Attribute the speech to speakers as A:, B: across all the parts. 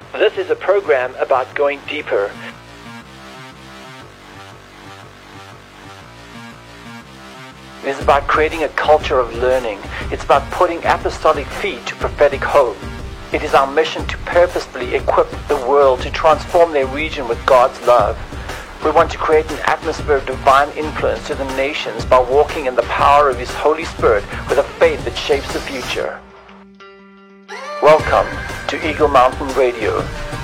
A: This is a program about going deeper. It is about creating a culture of learning. It's about putting apostolic feet to prophetic hope. It is our mission to purposefully equip the world to transform their region with God's love. We want to create an atmosphere of divine influence to the nations by walking in the power of His Holy Spirit with a faith that shapes the future. Welcome to Eagle Mountain Radio.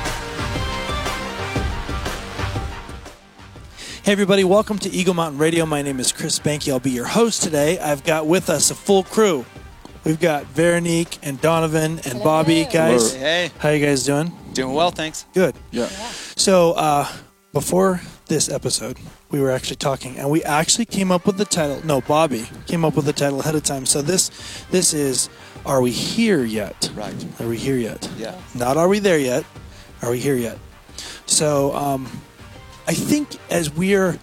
B: Hey everybody, welcome to Eagle Mountain Radio. My name is Chris Banky. I'll be your host today. I've got with us a full crew. We've got Veronique and Donovan and Bobby. Guys,
C: hey.
B: How you guys doing?
C: Doing well, thanks.
B: Good.
C: Yeah.
B: So, before this episode, we were actually talking, and we actually came up with the title. No, Bobby came up with the title ahead of time. So this is, Are We Here Yet?
C: Right.
B: Are we here yet?
C: Yeah.
B: Not Are We There Yet? Are we here yet? So, I think as we're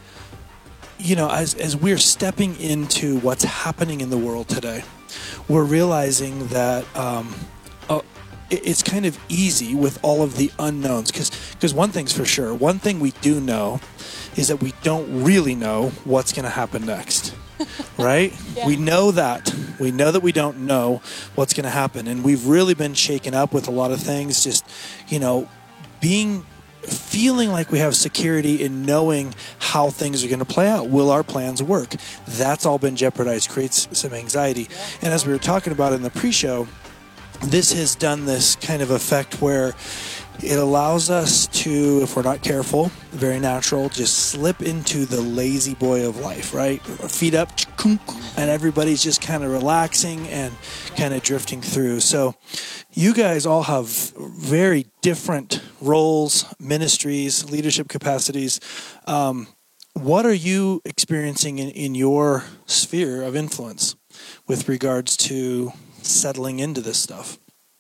B: stepping into what's happening in the world today, we're realizing that it's kind of easy with all of the unknowns. Because one thing's for sure, one thing we do know is that we don't really know what's going to happen next, right?
D: Yeah.
B: We know that. We know that we don't know what's going to happen. And we've really been shaken up with a lot of things, just, feeling like we have security in knowing how things are going to play out. Will our plans work? That's all been jeopardized, creates some anxiety. And as we were talking about in the pre-show, this has done this kind of effect where it allows us to, if we're not careful, very natural, just slip into the lazy boy of life, right? Feet up, and everybody's just kind of relaxing and kind of drifting through. So you guys all have very different roles, ministries, leadership capacities. What are you experiencing in your sphere of influence with regards to settling into this stuff?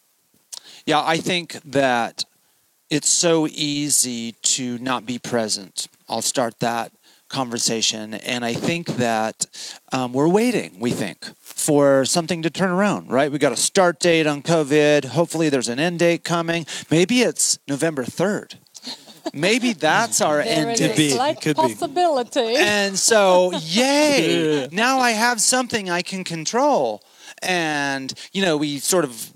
C: Yeah, I think that it's so easy to not be present. I'll start that conversation. And I think that we're waiting, we think, for something to turn around, right? We got a start date on COVID. Hopefully there's an end date coming. Maybe it's November 3rd. Maybe that's our end date.
D: It could be. Possibility.
C: And so, yay! Now I have something I can control. And, we sort of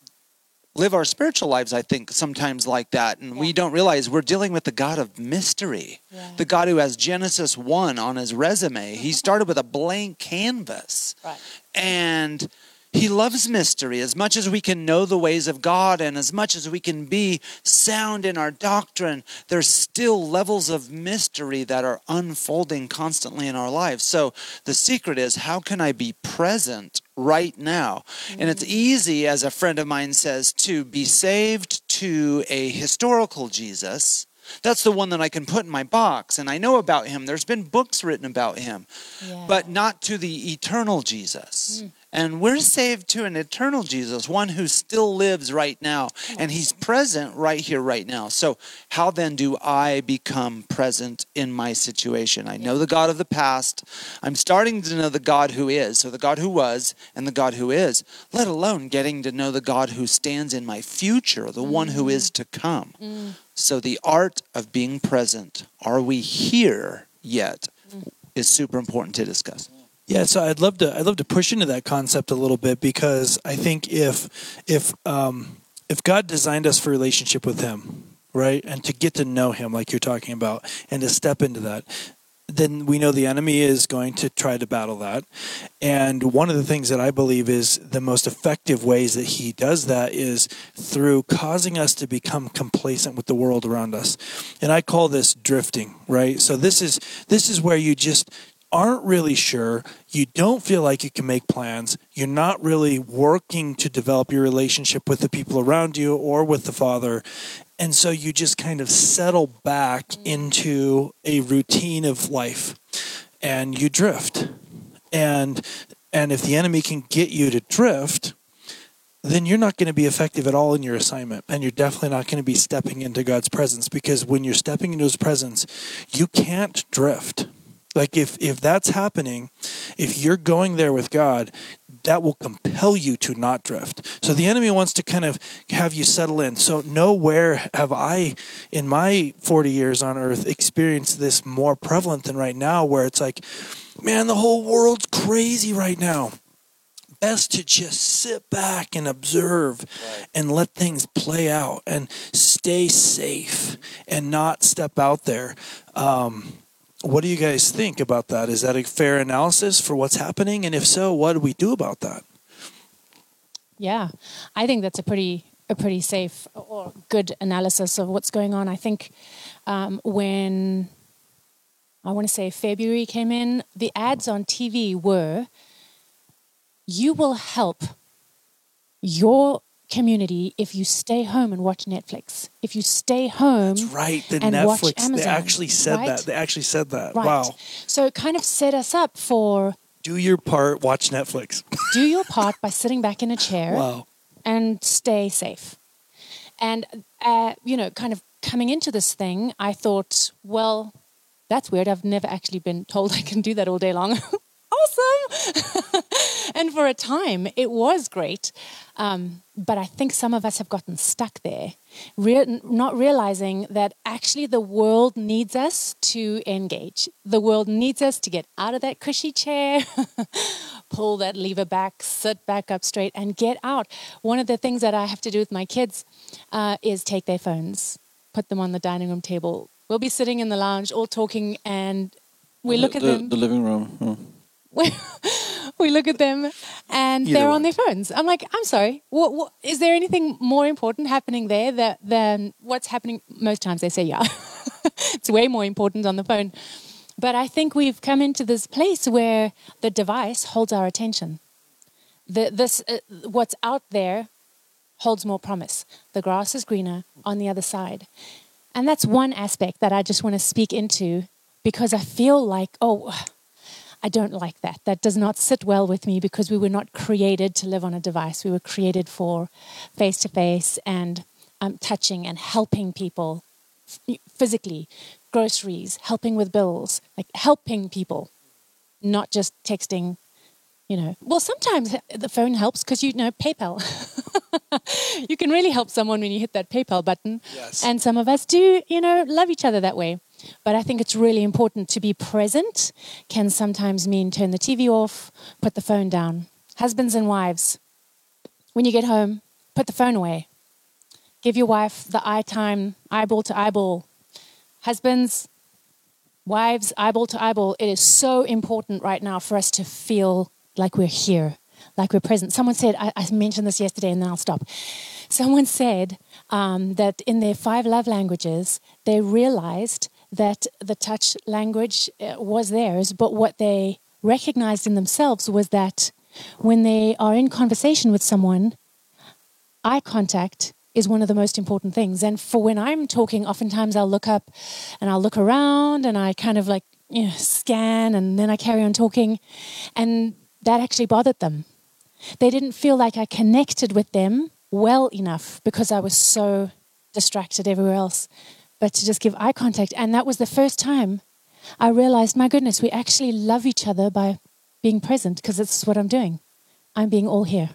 C: live our spiritual lives, I think, sometimes like that. And we don't realize we're dealing with the God of mystery. Yeah. The God who has Genesis 1 on his resume. He started with a blank canvas. Right. And He loves mystery. As much as we can know the ways of God and as much as we can be sound in our doctrine, there's still levels of mystery that are unfolding constantly in our lives. So the secret is, how can I be present right now? Mm-hmm. And it's easy, as a friend of mine says, to be saved to a historical Jesus. That's the one that I can put in my box, and I know about him. There's been books written about him, but not to the eternal Jesus. And we're saved to an eternal Jesus, one who still lives right now, and he's present right here, right now. So how then do I become present in my situation? I know the God of the past. I'm starting to know the God who is, so the God who was and the God who is, let alone getting to know the God who stands in my future, the one who is to come. So the art of being present, are we here yet, is super important to discuss.
B: Yeah, so I'd love to push into that concept a little bit, because I think if God designed us for relationship with Him, right, and to get to know Him like you're talking about, and to step into that, then we know the enemy is going to try to battle that. And one of the things that I believe is the most effective ways that he does that is through causing us to become complacent with the world around us. And I call this drifting, right? So this is where you just aren't really sure, you don't feel like you can make plans, you're not really working to develop your relationship with the people around you or with the Father, and so you just kind of settle back into a routine of life, and you drift. And if the enemy can get you to drift, then you're not going to be effective at all in your assignment, and you're definitely not going to be stepping into God's presence, because when you're stepping into His presence, you can't drift. Like if that's happening, if you're going there with God, that will compel you to not drift. So the enemy wants to kind of have you settle in. So nowhere have I, in my 40 years on earth, experienced this more prevalent than right now, where it's like, man, the whole world's crazy right now. Best to just sit back and observe and let things play out and stay safe and not step out there. What do you guys think about that? Is that a fair analysis for what's happening? And if so, what do we do about that?
D: Yeah, I think that's a pretty safe or good analysis of what's going on. I think when, I want to say February came in, the ads on TV were, you will help your community if you stay home and watch Netflix. If you stay home,
B: that's right. The
D: and
B: Netflix,
D: watch Amazon,
B: they actually said
D: right?
B: that. They actually said that.
D: Right.
B: Wow.
D: So it kind of set us up for
B: Do your part, watch Netflix.
D: do your part by sitting back in a chair
B: Wow.
D: and stay safe. And, kind of coming into this thing, I thought, well, that's weird. I've never actually been told I can do that all day long. Awesome. And for a time, it was great. But I think some of us have gotten stuck there, not realizing that actually the world needs us to engage. The world needs us to get out of that cushy chair, pull that lever back, sit back up straight, and get out. One of the things that I have to do with my kids is take their phones, put them on the dining room table. We'll be sitting in the lounge, all talking, and we look at them.
E: The living room.
D: We look at them and they're on their phones. I'm like, I'm sorry. What, is there anything more important happening there than what's happening? Most times they say, yeah. It's way more important on the phone. But I think we've come into this place where the device holds our attention. What's out there holds more promise. The grass is greener on the other side. And that's one aspect that I just want to speak into, because I feel like, I don't like that. That does not sit well with me, because we were not created to live on a device. We were created for face-to-face and touching and helping people physically, groceries, helping with bills, like helping people, not just texting, Well, sometimes the phone helps because, PayPal. You can really help someone when you hit that PayPal button.
B: Yes.
D: And some of us do, love each other that way. But I think it's really important to be present. Can sometimes mean turn the TV off, put the phone down. Husbands and wives, when you get home, put the phone away. Give your wife the eye time, eyeball to eyeball. Husbands, wives, eyeball to eyeball. It is so important right now for us to feel like we're here, like we're present. Someone said, I mentioned this yesterday and then I'll stop. Someone said that in their 5 love languages, they realized that the touch language was theirs, but what they recognized in themselves was that when they are in conversation with someone, eye contact is one of the most important things. And for when I'm talking, oftentimes I'll look up and I'll look around and I kind of scan, and then I carry on talking, and that actually bothered them. They didn't feel like I connected with them well enough because I was so distracted everywhere else, but to just give eye contact. And that was the first time I realized, my goodness, we actually love each other by being present, because this is what I'm doing. I'm being all here.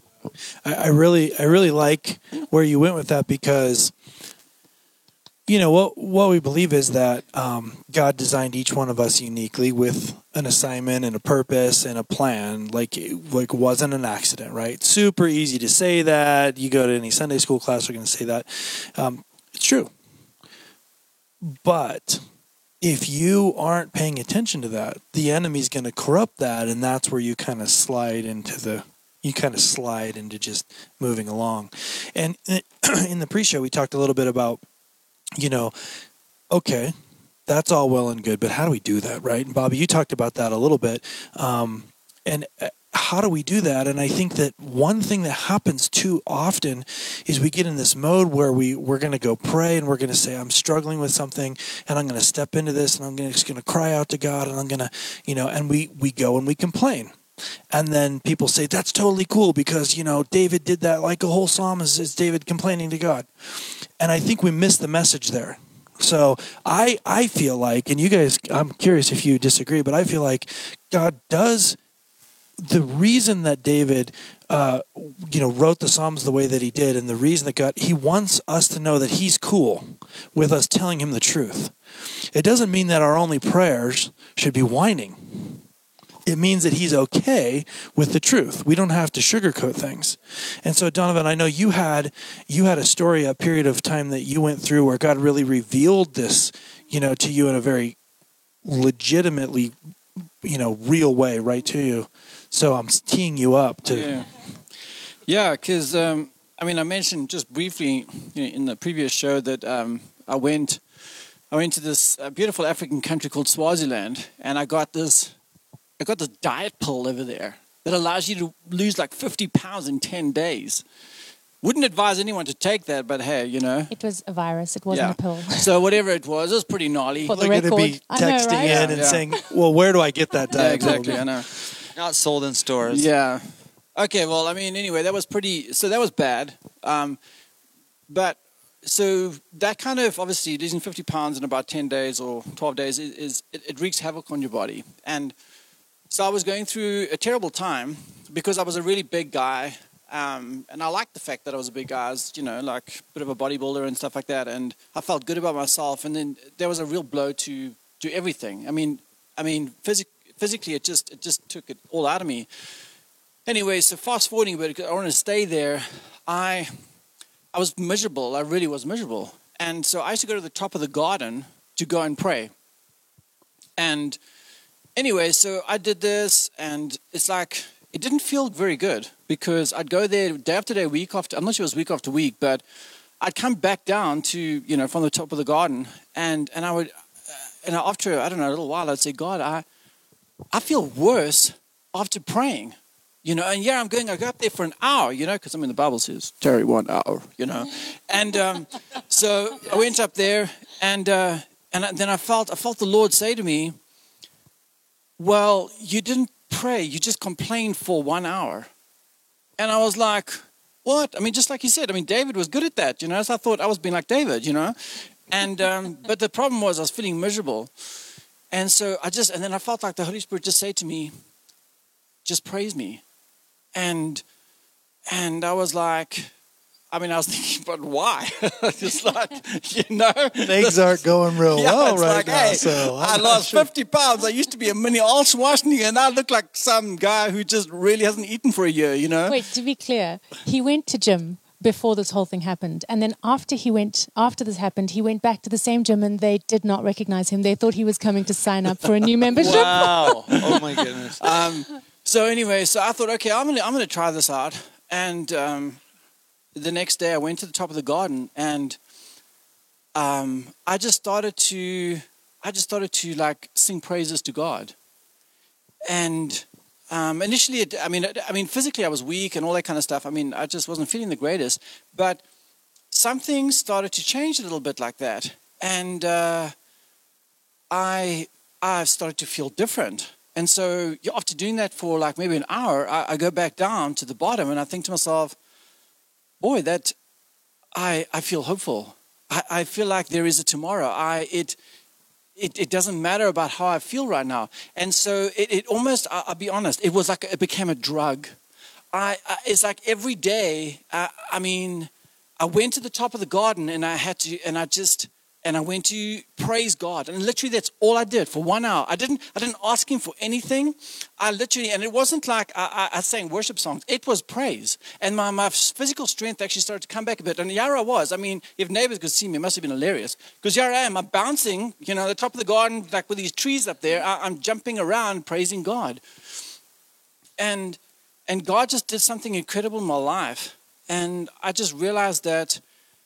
B: I really like where you went with that, because what we believe is that God designed each one of us uniquely with an assignment and a purpose and a plan. Like it wasn't an accident, right? Super easy to say that. You go to any Sunday school class, they're going to say that. It's true. But if you aren't paying attention to that, the enemy's going to corrupt that, and that's where you kind of slide into just moving along. And in the pre-show, we talked a little bit about, okay, that's all well and good, but how do we do that, right? And Bobby, you talked about that a little bit. And how do we do that? And I think that one thing that happens too often is we get in this mode where we're going to go pray, and we're going to say, I'm struggling with something, and I'm going to step into this, and I'm just going to cry out to God, and I'm going to, and we go and we complain. And then people say, that's totally cool because, David did that, like a whole psalm is David complaining to God. And I think we miss the message there. So I feel like, and you guys, I'm curious if you disagree, but I feel like God does the reason that David, wrote the Psalms the way that he did, and the reason that he wants us to know that he's cool with us telling him the truth. It doesn't mean that our only prayers should be whining. It means that he's okay with the truth. We don't have to sugarcoat things. And so, Donovan, I know you had a story, a period of time that you went through where God really revealed this, to you in a very legitimately, real way, right to you. So I'm teeing you up to.
E: Yeah, because I mentioned just briefly in the previous show that I went to this beautiful African country called Swaziland, and I got this diet pill over there that allows you to lose like 50 pounds in 10 days. Wouldn't advise anyone to take that, but hey,
D: It was a virus. It wasn't a pill.
E: So whatever it was pretty gnarly.
D: For the
B: Like
D: record.
B: to be texting
D: I know, right?
B: in and saying, well, where do I get that diet?
E: Exactly, I know.
C: Not sold in stores.
E: Yeah. Okay, well, anyway, that was bad. But so that kind of, obviously, losing 50 pounds in about 10 days or 12 days, it wreaks havoc on your body. And so I was going through a terrible time because I was a really big guy. And I liked the fact that I was a big guy. I was, like a bit of a bodybuilder and stuff like that. And I felt good about myself. And then there was a real blow to everything. Physically, it just took it all out of me. Anyway, so fast forwarding a bit, I want to stay there. I was miserable. I really was miserable. And so I used to go to the top of the garden to go and pray. And anyway, so I did this, and it's like, it didn't feel very good because I'd go there day after day, week after, I'm not sure it was week after week, but I'd come back down to, from the top of the garden, and I would, after, I don't know, a little while, I'd say, God, I feel worse after praying. And I go up there for an hour, because the Bible says, tarry 1 hour, And so I went up there, and then I felt the Lord say to me, well, you didn't pray, you just complained for 1 hour. And I was like, what? Just like you said, David was good at that, so I thought I was being like David, And but the problem was I was feeling miserable. And so and then I felt like the Holy Spirit just say to me, just praise me. And I was like, I was thinking, but why? Just like,
B: Things aren't going real well right now.
E: Hey,
B: so
E: I lost 50 pounds. I used to be a mini Arnold Schwarzenegger, and I look like some guy who just really hasn't eaten for a year,
D: Wait, to be clear, he went to gym before this whole thing happened. And then after this happened, he went back to the same gym and they did not recognize him. They thought he was coming to sign up for a new membership.
C: Wow. Oh my goodness.
E: So anyway, so I thought, okay, I'm gonna try this out. And the next day I went to the top of the garden, and I just started to like sing praises to God. And initially, physically I was weak and all that kind of stuff. I just wasn't feeling the greatest. But some things started to change a little bit like that, and I started to feel different. And so after doing that for like maybe an hour, I go back down to the bottom and I think to myself, boy, that I feel hopeful. I feel like there is a tomorrow. It doesn't matter about how I feel right now. And so it almost, I'll be honest, it was like it became a drug. It's like every day, I went to the top of the garden and I went to praise God. And literally that's all I did for 1 hour. I didn't ask him for anything. And it wasn't like I sang worship songs. It was praise. And my physical strength actually started to come back a bit. And here I was. If neighbors could see me, it must have been hilarious. Because here I am, I'm bouncing, at the top of the garden, like with these trees up there. I'm jumping around praising God. And God just did something incredible in my life. And I just realized that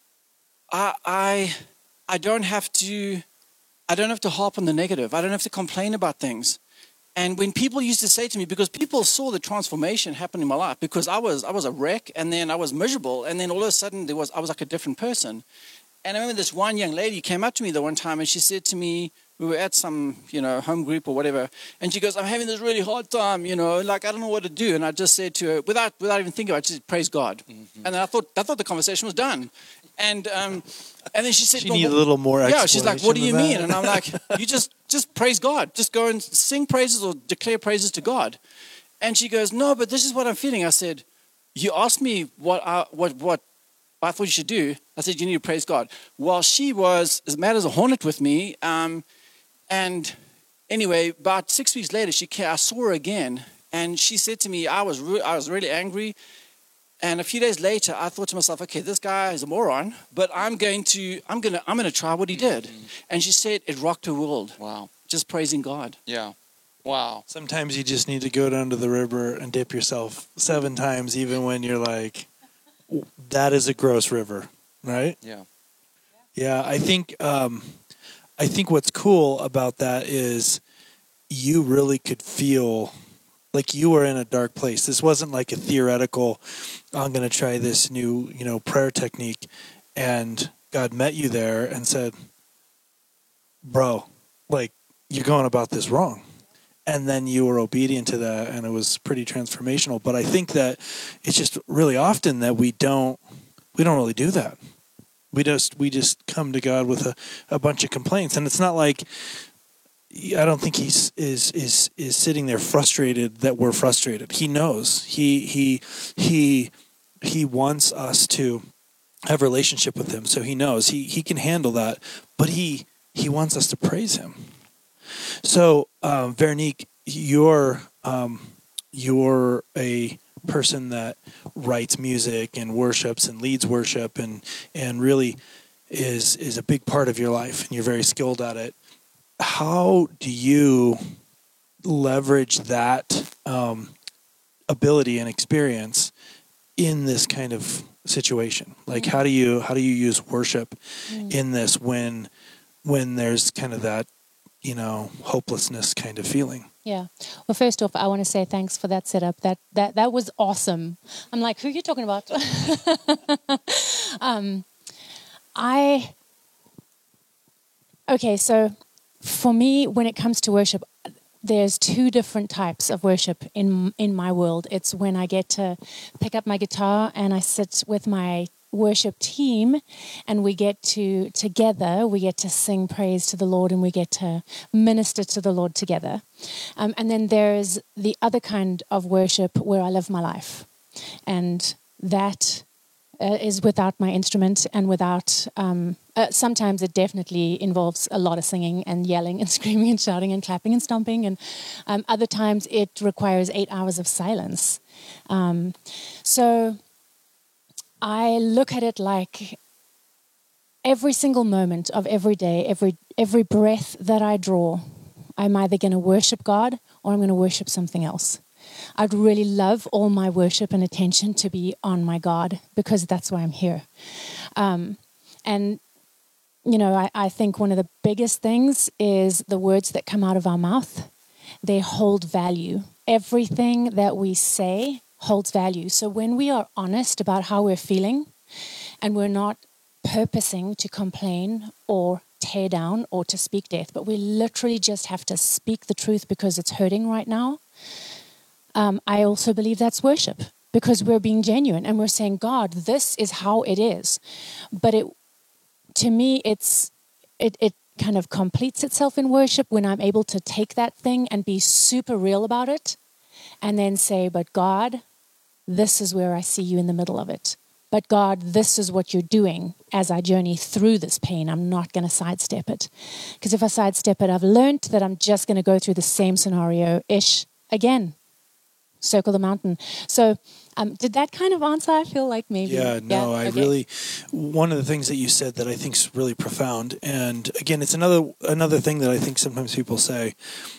E: I don't have to harp on the negative. I don't have to complain about things. And when people used to say to me, because people saw the transformation happen in my life, because I was a wreck, and then I was miserable, and then all of a sudden I was like a different person. And I remember this one young lady came up to me the one time, and she said to me, we were at some, home group or whatever, and she goes, I'm having this really hard time, like I don't know what to do. And I just said to her, without even thinking about it, I just said, praise God. Mm-hmm. And then I thought the conversation was done. And then she said,
B: she needed a little more explanation.
E: Yeah, she's like, what do you mean? And I'm like, you just praise God. Just go and sing praises or declare praises to God. And she goes, no, but this is what I'm feeling. I said, you asked me what I thought you should do. I said, you need to praise God. Well, she was as mad as a hornet with me. And anyway, about 6 weeks later, I saw her again. And she said to me, I was really angry. And a few days later, I thought to myself, okay, this guy is a moron, but I'm going to try what he did. And she said it rocked her world.
C: Wow.
E: Just praising God.
C: Yeah. Wow.
B: Sometimes you just need to go down to the river and dip yourself 7 times, even when you're like, that is a gross river, right?
C: Yeah.
B: Yeah, I think what's cool about that is you really could feel like you were in a dark place. This wasn't like a theoretical, I'm going to try this new, prayer technique. And God met you there and said, bro, like, you're going about this wrong. And then you were obedient to that, and it was pretty transformational. But I think that it's just really often that we don't really do that. We just come to God with a bunch of complaints, and it's not like, I don't think he's is sitting there frustrated that we're frustrated. He knows. He wants us to have a relationship with him, so he knows he can handle that. But he wants us to praise him. So, Veronique, you're a person that writes music and worships and leads worship and really is a big part of your life, and you're very skilled at it. How do you leverage that ability and experience in this kind of situation? Like, how do you use worship in this when there's kind of that, hopelessness kind of feeling?
D: Yeah. Well, first off, I want to say thanks for that setup. That was awesome. I'm like, who are you talking about? Okay, so for me, when it comes to worship, there's 2 different types of worship in my world. It's when I get to pick up my guitar and I sit with my worship team and we get to sing praise to the Lord and we get to minister to the Lord together. And then there's the other kind of worship where I live my life. And that is without my instrument and without... sometimes it definitely involves a lot of singing and yelling and screaming and shouting and clapping and stomping. And other times it requires 8 hours of silence. So I look at it like every single moment of every day, every breath that I draw, I'm either going to worship God or I'm going to worship something else. I'd really love all my worship and attention to be on my God because that's why I'm here. And I think one of the biggest things is the words that come out of our mouth. They hold value. Everything that we say holds value. So when we are honest about how we're feeling and we're not purposing to complain or tear down or to speak death, but we literally just have to speak the truth because it's hurting right now, I also believe that's worship because we're being genuine and we're saying, God, this is how it is. But to me, it kind of completes itself in worship when I'm able to take that thing and be super real about it and then say, but God, this is where I see you in the middle of it. But God, this is what you're doing as I journey through this pain. I'm not going to sidestep it. Because if I sidestep it, I've learned that I'm just going to go through the same scenario-ish again. Circle the mountain. So did that kind of answer? I feel like maybe.
B: Yeah, no, I really, one of the things that you said that I think is really profound, and again, it's another thing that I think sometimes people say,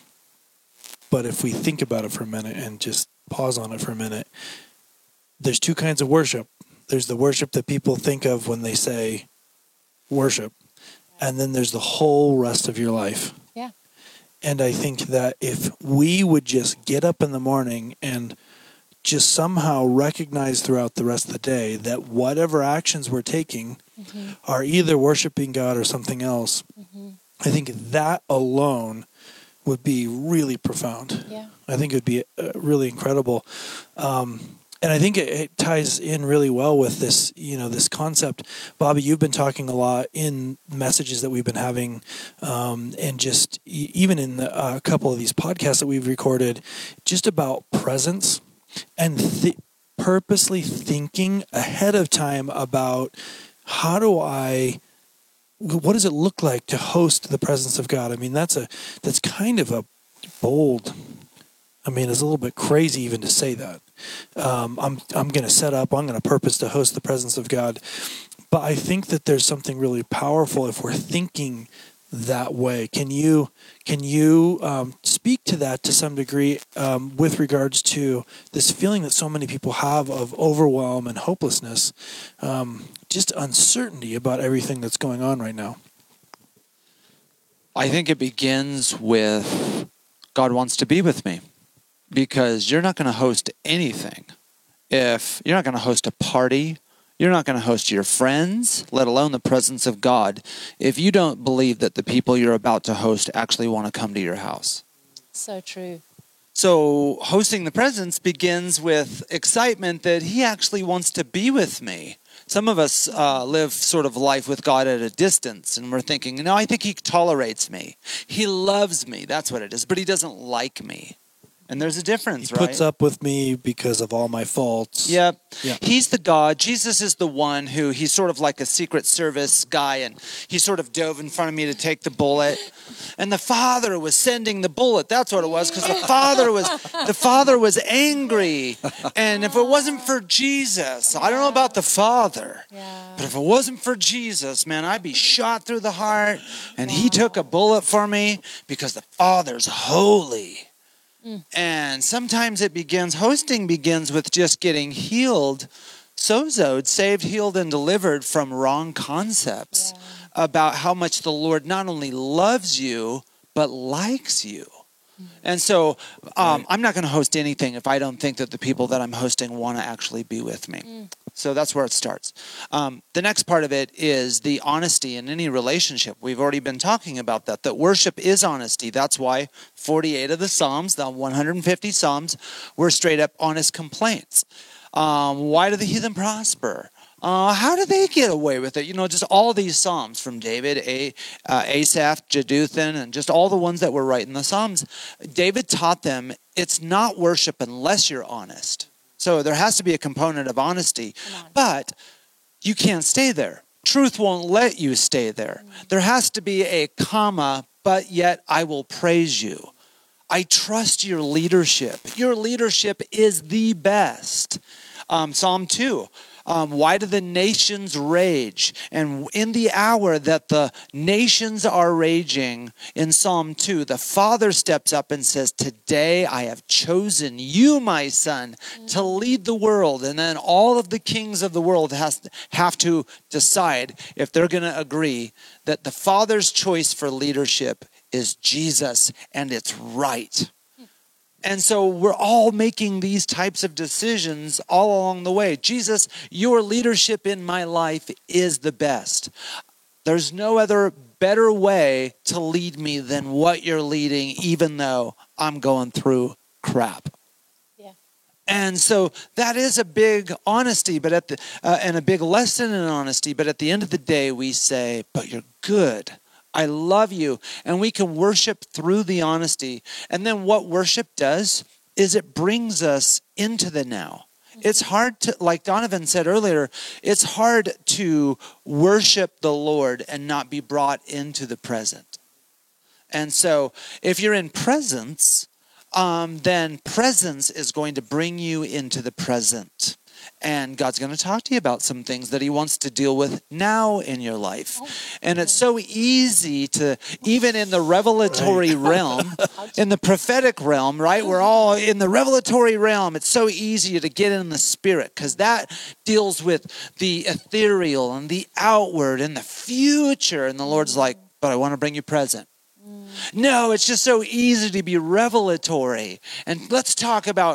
B: but if we think about it for a minute and just pause on it for a minute, there's 2 kinds of worship. There's the worship that people think of when they say worship, and then there's the whole rest of your life.
D: Yeah.
B: And I think that if we would just get up in the morning and just somehow recognize throughout the rest of the day that whatever actions we're taking are either worshiping God or something else, I think that alone would be really profound.
D: Yeah.
B: I think it would be really incredible. And I think it ties in really well with this, this concept. Bobby, you've been talking a lot in messages that we've been having, and just even in a couple of these podcasts that we've recorded, just about presence and purposely thinking ahead of time about what does it look like to host the presence of God? I mean, that's kind of a bold. I mean, it's a little bit crazy even to say that. I'm going to set up. I'm going to purpose to host the presence of God. But I think that there's something really powerful if we're thinking that way. Can you speak to that to some degree with regards to this feeling that so many people have of overwhelm and hopelessness, just uncertainty about everything that's going on right now?
C: I think it begins with God wants to be with me. Because you're not going to host anything. If you're not going to host a party, you're not going to host your friends, let alone the presence of God, if you don't believe that the people you're about to host actually want to come to your house.
D: So true.
C: So hosting the presence begins with excitement that he actually wants to be with me. Some of us live sort of life with God at a distance, and we're thinking, no, I think he tolerates me. He loves me. That's what it is. But he doesn't like me. And there's a difference,
B: right? He puts up with me because of all my faults.
C: Yep. Yeah. He's the God. Jesus is the one who, he's sort of like a Secret Service guy, and he sort of dove in front of me to take the bullet. And the Father was sending the bullet. That's what it was, because the Father was angry. And if it wasn't for Jesus, I don't know about the Father, but if it wasn't for Jesus, man, I'd be shot through the heart. And he took a bullet for me because the Father's holy. And sometimes hosting begins with just getting healed, sozoed, saved, healed, and delivered from wrong concepts about how much the Lord not only loves you, but likes you. And so I'm not going to host anything if I don't think that the people that I'm hosting want to actually be with me. So that's where it starts. The next part of it is the honesty in any relationship. We've already been talking about that worship is honesty. That's why 48 of the Psalms, the 150 Psalms, were straight up honest complaints. Why do the heathen prosper? How do they get away with it? Just all these Psalms from David, Asaph, Jeduthun, and just all the ones that were right in the Psalms. David taught them it's not worship unless you're honest. So there has to be a component of honesty, but you can't stay there. Truth won't let you stay there. There has to be a comma, but yet I will praise you. I trust your leadership. Your leadership is the best. Psalm 2. Why do the nations rage? And in the hour that the nations are raging, in Psalm 2, the Father steps up and says, today I have chosen you, my son, to lead the world. And then all of the kings of the world have to decide if they're going to agree that the Father's choice for leadership is Jesus, and it's right. And so we're all making these types of decisions all along the way. Jesus, your leadership in my life is the best. There's no other better way to lead me than what you're leading, even though I'm going through crap. Yeah. And so that is a big honesty, but and a big lesson in honesty. But at the end of the day, we say, but you're good. I love you. And we can worship through the honesty. And then what worship does is it brings us into the now. It's hard to, like Donovan said earlier, it's hard to worship the Lord and not be brought into the present. And so if you're in presence, then presence is going to bring you into the present. And God's going to talk to you about some things that he wants to deal with now in your life. And it's so easy to, even in the revelatory realm, in the prophetic realm, right? We're all in the revelatory realm. It's so easy to get in the spirit because that deals with the ethereal and the outward and the future. And the Lord's like, but I want to bring you present. No, it's just so easy to be revelatory. And let's talk about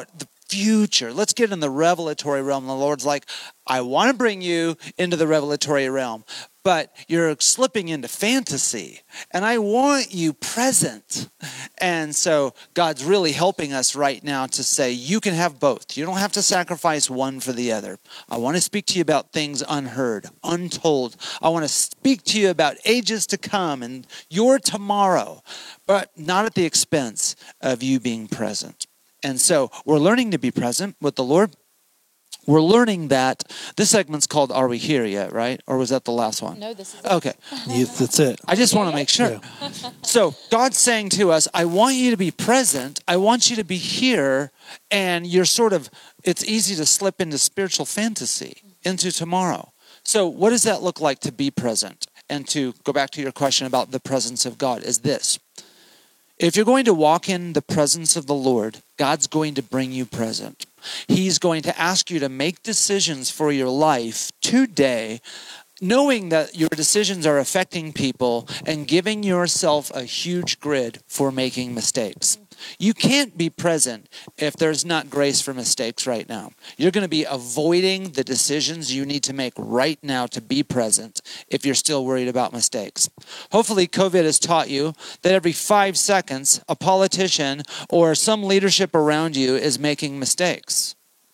C: future. Let's get in the revelatory realm. The Lord's like, I want to bring you into the revelatory realm, but you're slipping into fantasy, and I want you present. And so God's really helping us right now to say, you can have both. You don't have to sacrifice one for the other. I want to speak to you about things unheard, untold. I want to speak to you about ages to come and your tomorrow, but not at the expense of you being present. And so we're learning to be present with the Lord. We're learning that this segment's called Are We Here Yet, right? Or was that the last one?
D: No, this is
C: Okay.
B: Yes, that's it.
C: I just want to make sure. So God's saying to us, I want you to be present. I want you to be here. And you're it's easy to slip into spiritual fantasy, into tomorrow. So what does that look like to be present? And to go back to your question about the presence of God is this. If you're going to walk in the presence of the Lord, God's going to bring you present. He's going to ask you to make decisions for your life today, knowing that your decisions are affecting people and giving yourself a huge grid for making mistakes. You can't be present if there's not grace for mistakes right now. You're going to be avoiding the decisions you need to make right now to be present if you're still worried about mistakes. Hopefully, COVID has taught you that every 5 seconds, a politician or some leadership around you is making mistakes.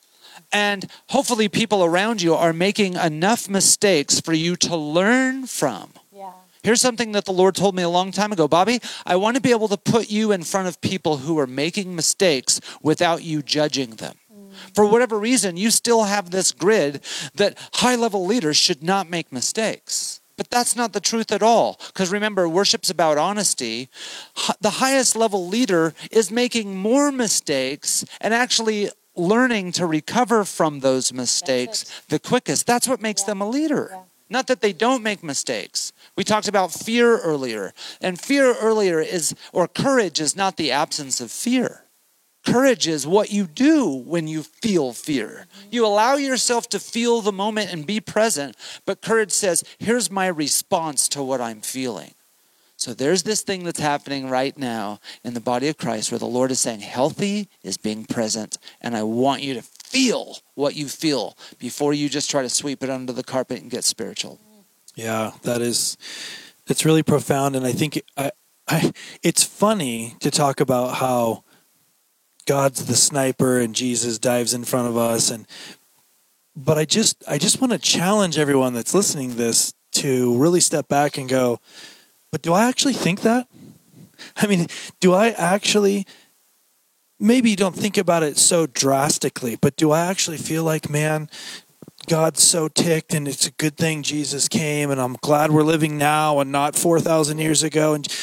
C: And hopefully people around you are making enough mistakes for you to learn from. Here's something that the Lord told me a long time ago. Bobby, I want to be able to put you in front of people who are making mistakes without you judging them. For whatever reason, you still have this grid that high-level leaders should not make mistakes. But that's not the truth at all. Because remember, worship's about honesty. The highest level leader is making more mistakes and actually learning to recover from those mistakes the quickest. That's what makes them a leader. Not that they don't make mistakes. We talked about fear earlier. And fear earlier courage is not the absence of fear. Courage is what you do when you feel fear. You allow yourself to feel the moment and be present. But courage says, here's my response to what I'm feeling. So there's this thing that's happening right now in the body of Christ where the Lord is saying, healthy is being present. And I want you to feel what you feel before you just try to sweep it under the carpet and get spiritual.
B: Yeah, it's really profound. And I think it's funny to talk about how God's the sniper and Jesus dives in front of us. But I just want to challenge everyone that's listening to this to really step back and go, but do I actually think that? I mean, do I actually, maybe you don't think about it so drastically, but do I actually feel like, man, God's so ticked and it's a good thing Jesus came and I'm glad we're living now and not 4,000 years ago. And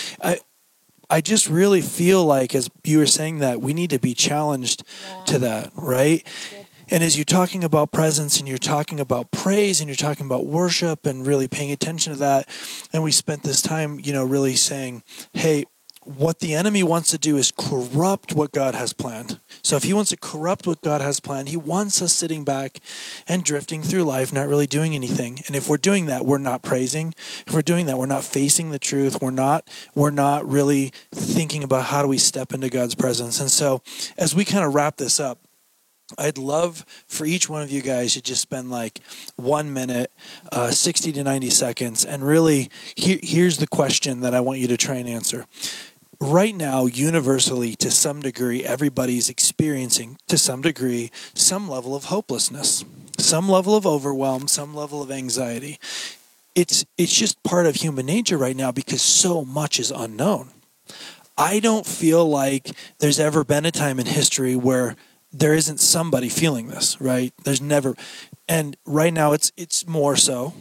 B: I just really feel like, as you were saying that, we need to be challenged to that, right? And as you're talking about presence and you're talking about praise and you're talking about worship and really paying attention to that, and we spent this time, really saying, hey, what the enemy wants to do is corrupt what God has planned. So if he wants to corrupt what God has planned, he wants us sitting back and drifting through life, not really doing anything. And if we're doing that, we're not praising. If we're doing that, we're not facing the truth. We're not really thinking about how do we step into God's presence. And so as we kind of wrap this up, I'd love for each one of you guys to just spend like 1 minute, 60 to 90 seconds. And really, here's the question that I want you to try and answer. Right now, universally, to some degree, everybody's experiencing, to some degree, some level of hopelessness, some level of overwhelm, some level of anxiety. It's just part of human nature right now because so much is unknown. I don't feel like there's ever been a time in history where there isn't somebody feeling this, right? There's never, and right now it's more so,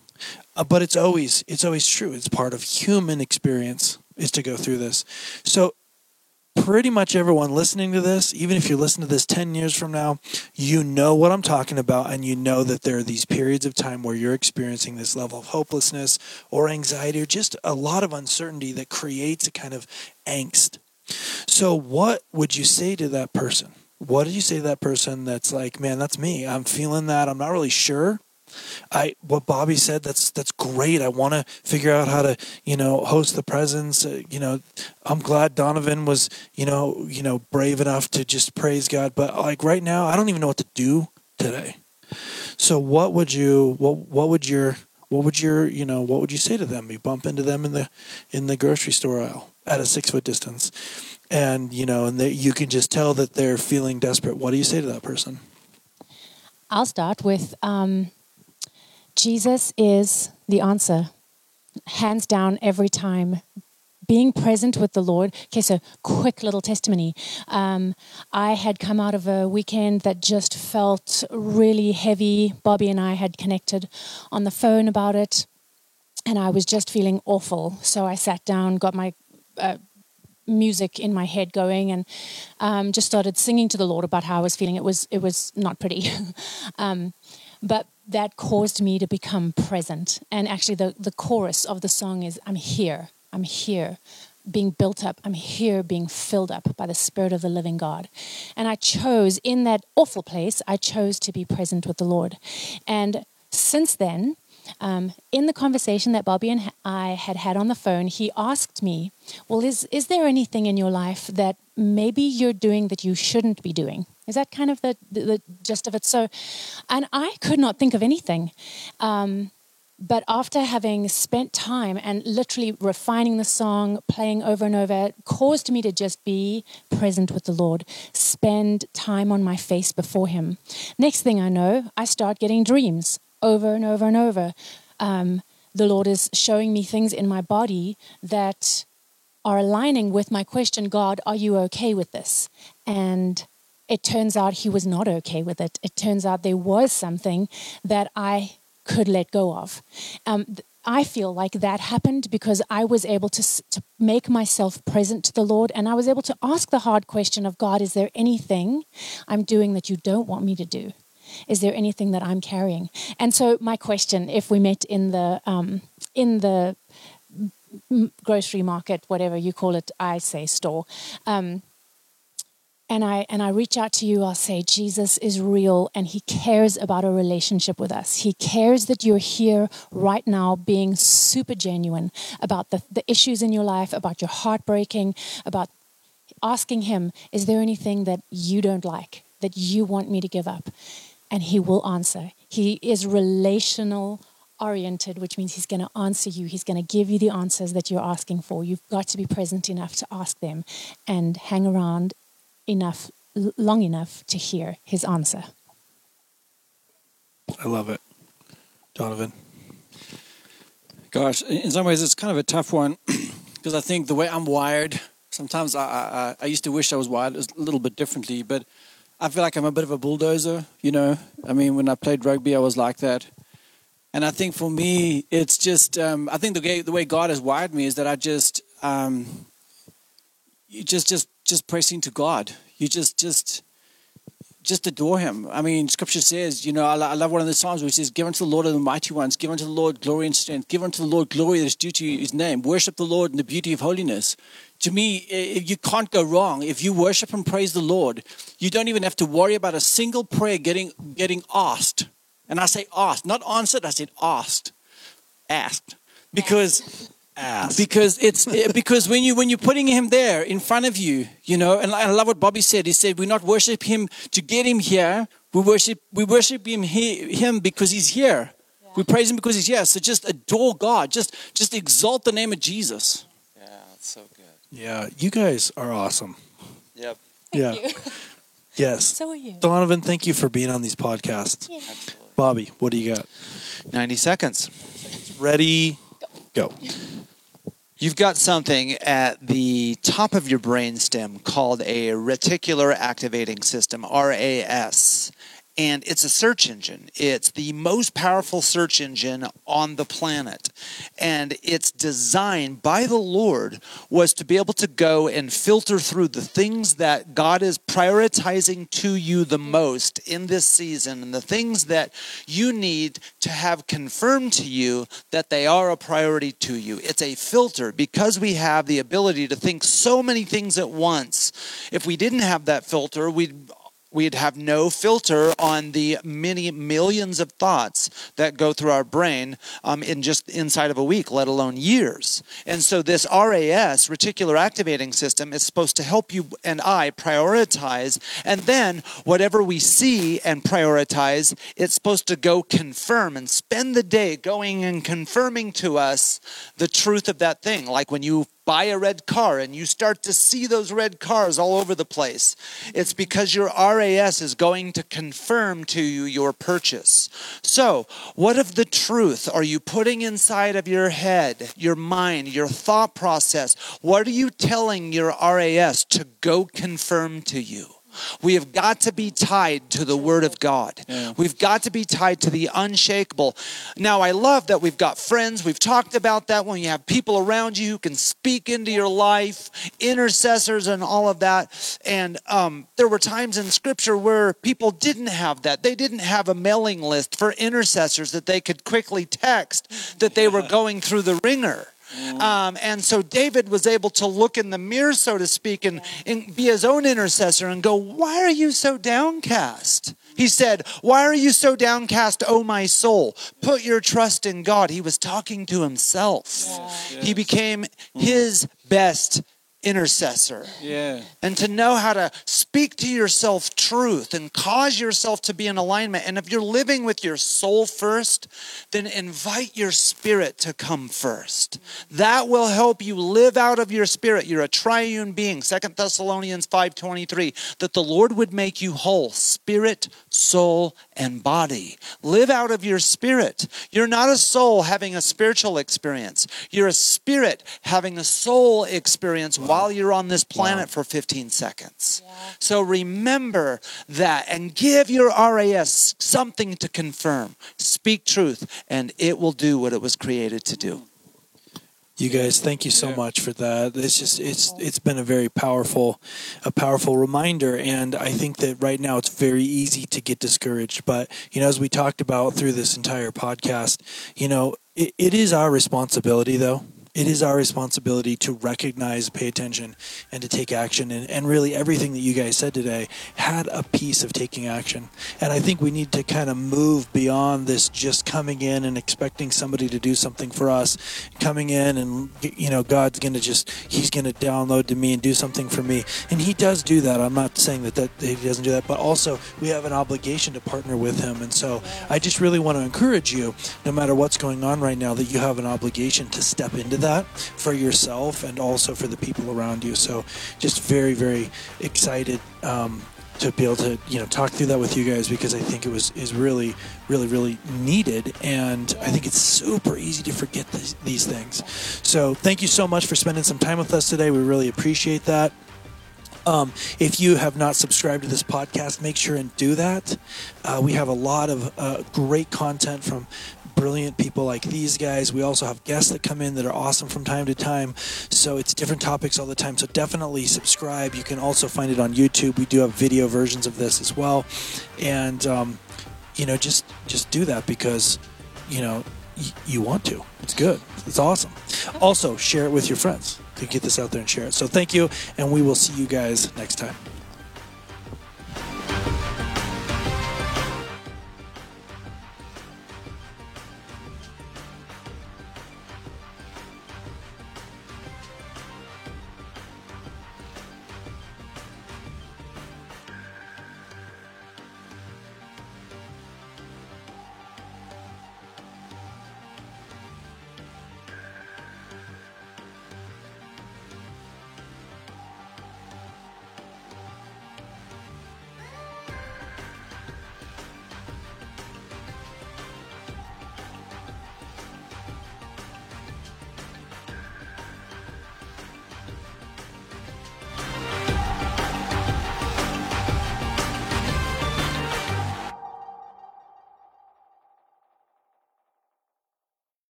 B: but it's always true. It's part of human experience is to go through this. So pretty much everyone listening to this, even if you listen to this 10 years from now, you know what I'm talking about, and you know that there are these periods of time where you're experiencing this level of hopelessness or anxiety or just a lot of uncertainty that creates a kind of angst. So what would you say to that person? What did you say to that person that's like, man, that's me. I'm feeling that. I'm not really sure. What Bobby said, that's great. I want to figure out how to, host the presence. I'm glad Donovan was, brave enough to just praise God. But like right now, I don't even know what to do today. So what would you say to them? You bump into them in the grocery store aisle at a 6-foot distance, and you can just tell that they're feeling desperate. What do you say to that person?
D: I'll start with Jesus is the answer, hands down, every time. Being present with the Lord. Okay, so quick little testimony. I had come out of a weekend that just felt really heavy. Bobby and I had connected on the phone about it, and I was just feeling awful. So I sat down, got my music in my head going, and just started singing to the Lord about how I was feeling. It was not pretty, but that caused me to become present. And actually, the chorus of the song is, "I'm here. I'm here being built up. I'm here being filled up by the Spirit of the living God." And I chose, in that awful place, I chose to be present with the Lord. And since then, in the conversation that Bobby and I had on the phone, he asked me, well, is there anything in your life that maybe you're doing that you shouldn't be doing? Is that kind of the gist of it? So, and I could not think of anything. But after having spent time and literally refining the song, playing over and over, it caused me to just be present with the Lord, spend time on my face before Him. Next thing I know, I start getting dreams over and over and over. The Lord is showing me things in my body that are aligning with my question, God, are you okay with this? And it turns out He was not okay with it. It turns out there was something that I could let go of. I feel like that happened because I was able to make myself present to the Lord, and I was able to ask the hard question of God, is there anything I'm doing that you don't want me to do? Is there anything that I'm carrying? And so my question, if we met in the grocery market, whatever you call it, I say store, and I reach out to you, I'll say, Jesus is real and He cares about a relationship with us. He cares that you're here right now being super genuine about the issues in your life, about your heartbreaking, about asking Him, is there anything that you don't like, that you want me to give up? And He will answer. He is relational oriented, which means He's going to answer you. He's going to give you the answers that you're asking for. You've got to be present enough to ask them and hang around long enough to hear His answer.
B: I love it. Donovan?
E: Gosh, in some ways it's kind of a tough one because I think the way I'm wired, sometimes I used to wish I was wired a little bit differently, but I feel like I'm a bit of a bulldozer, I mean, when I played rugby, I was like that. And I think for me, it's just, I think the way God has wired me is that I just, you just pressing to God. You just adore Him. I mean, Scripture says, I love one of the Psalms which says, give unto the Lord of the mighty ones, give unto the Lord glory and strength, give unto the Lord glory that is due to His name, worship the Lord in the beauty of holiness. To me, you can't go wrong. If you worship and praise the Lord, you don't even have to worry about a single prayer getting asked. And I say asked, not answered, I said asked. Because when you're putting Him there in front of you, and I love what Bobby said. He said, we not worship Him to get Him here. We worship Him because He's here. Yeah. We praise Him because He's here. So just adore God. Just exalt the name of Jesus.
C: Yeah, that's so good.
B: Yeah, you guys are awesome.
C: Yep.
D: Thank you.
B: Yes.
D: So are you.
B: Donovan, thank you for being on these podcasts.
D: Yeah.
C: Absolutely.
B: Bobby, what do you got?
C: 90 seconds.
B: Ready, go.
C: You've got something at the top of your brainstem called a reticular activating system, RAS. And it's a search engine. It's the most powerful search engine on the planet. And its design by the Lord was to be able to go and filter through the things that God is prioritizing to you the most in this season, and the things that you need to have confirmed to you that they are a priority to you. It's a filter because we have the ability to think so many things at once. If we didn't have that filter, we'd we'd have no filter on the many millions of thoughts that go through our brain in just inside of a week, let alone years. And so this RAS, reticular activating system, is supposed to help you and I prioritize. And then whatever we see and prioritize, it's supposed to go confirm and spend the day going and confirming to us the truth of that thing. Like when you buy a red car and you start to see those red cars all over the place, it's because your RAS is going to confirm to you your purchase. So, what of the truth are you putting inside of your head, your mind, your thought process? What are you telling your RAS to go confirm to you? We have got to be tied to the Word of God. Yeah. We've got to be tied to the unshakable. Now, I love that we've got friends. We've talked about that when you have people around you who can speak into your life, intercessors and all of that. And there were times in Scripture where people didn't have that. They didn't have a mailing list for intercessors that they could quickly text that they were going through the ringer. And so David was able to look in the mirror, so to speak, and be his own intercessor and go, why are you so downcast? He said, why are you so downcast, O my soul? Put your trust in God. He was talking to himself. Yeah. He became his best intercessor. Yeah. And to know how to speak to yourself truth and cause yourself to be in alignment. And if you're living with your soul first, then invite your spirit to come first. That will help you live out of your spirit. You're a triune being. 2 Thessalonians 5:23, that the Lord would make you whole, spirit, soul, and body. Live out of your spirit. You're not a soul having a spiritual experience. You're a spirit having a soul experience while you're on this planet for 15 seconds. Yeah. So remember that and give your RAS something to confirm. Speak truth, and it will do what it was created to do.
B: You guys, thank you so much for that. It's been a very powerful reminder, and I think that right now it's very easy to get discouraged. But as we talked about through this entire podcast, it is our responsibility, though. It is our responsibility to recognize, pay attention, and to take action. And really everything that you guys said today had a piece of taking action. And I think we need to kind of move beyond this just coming in and expecting somebody to do something for us. Coming in and, God's going to he's going to download to me and do something for me. And he does do that. I'm not saying that he doesn't do that. But also we have an obligation to partner with him. And so I just really want to encourage you, no matter what's going on right now, that you have an obligation to step into that for yourself and also for the people around you. So just very, very excited to be able to talk through that with you guys, because I think is really, really, really needed, and I think it's super easy to forget these things. So thank you so much for spending some time with us today. We really appreciate that. If you have not subscribed to this podcast, make sure and do that. We have a lot of great content from brilliant people like these guys. We also have guests that come in that are awesome from time to time. So it's different topics all the time. So definitely subscribe. You can also find it on YouTube. We do have video versions of this as well. And, just do that because, you want to. It's good. It's awesome. Also, share it with your friends to get this out there and share it. So thank you, and we will see you guys next time.